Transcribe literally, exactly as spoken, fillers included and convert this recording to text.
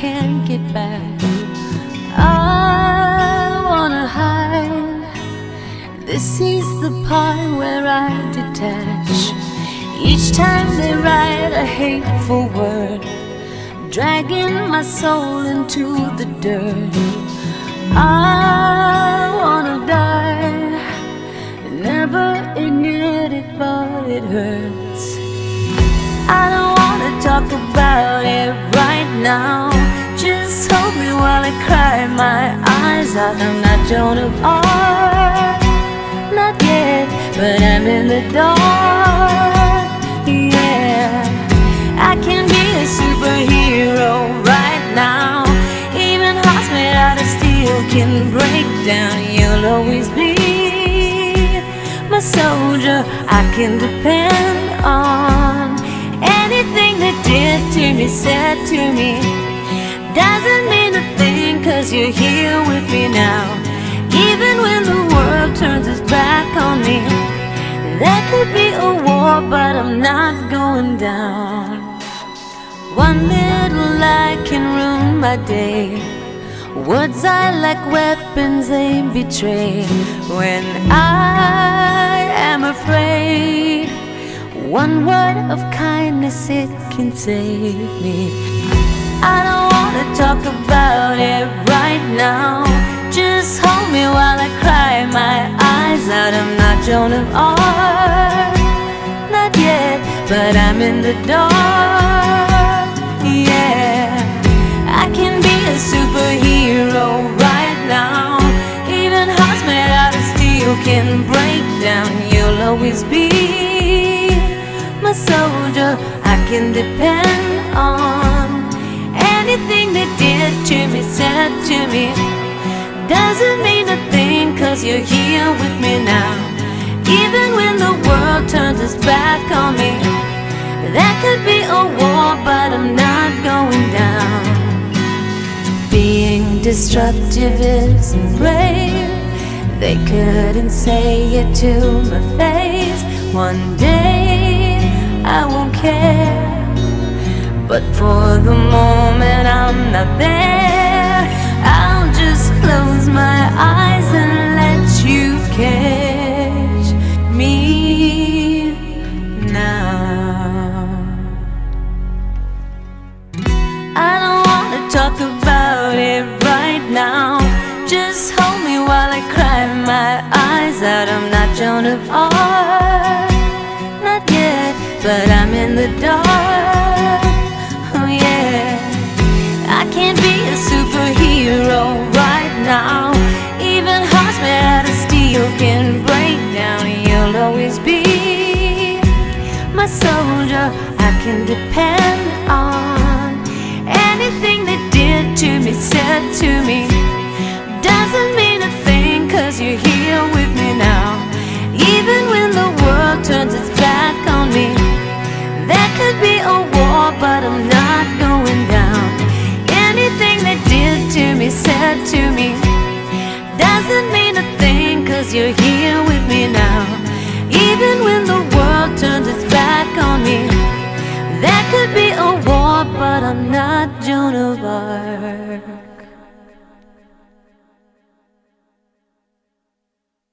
can't get back. I wanna hide. This is the part where I detach. Each time they write a hateful word, dragging my soul into the dirt. I wanna die, never admit it, but it hurts. I don't wanna talk about it right now. Just hold me while I cry my eyes out. I'm not Joan of Arc, not yet, but I'm in the dark. Yeah, I can be a superhero right now. Even hearts made out of steel can break down. You'll always be my soldier I can depend on. Anything they did to me, said to me, doesn't mean a thing, 'cause you're here with me now. Even when the world turns its back on me, there could be a war, but I'm not going down. One little lie can ruin my day. Words are like weapons, they betray. When I am afraid, one word of kindness, it can save me. I don't wanna talk about it right now. Just hold me while I cry my eyes out. I'm not Joan of Arc, not yet, but I'm in the dark. Yeah, I can be a superhero right now. Even hearts made out of steel can break down. You'll always be my soldier I can depend on. Anything they did to me, said to me, doesn't mean a thing, 'cause you're here with me now. Even when the world turns its back on me, there could be a war, but I'm not going down. Being destructive isn't brave. They couldn't say it to my face. One day I won't care, but for the moment I'm not there. I'll just close my eyes and let you catch me now. I don't wanna talk about it right now. Just hold me while I cry my eyes out. I'm not Joan of Arc, not yet, but I'm in the dark.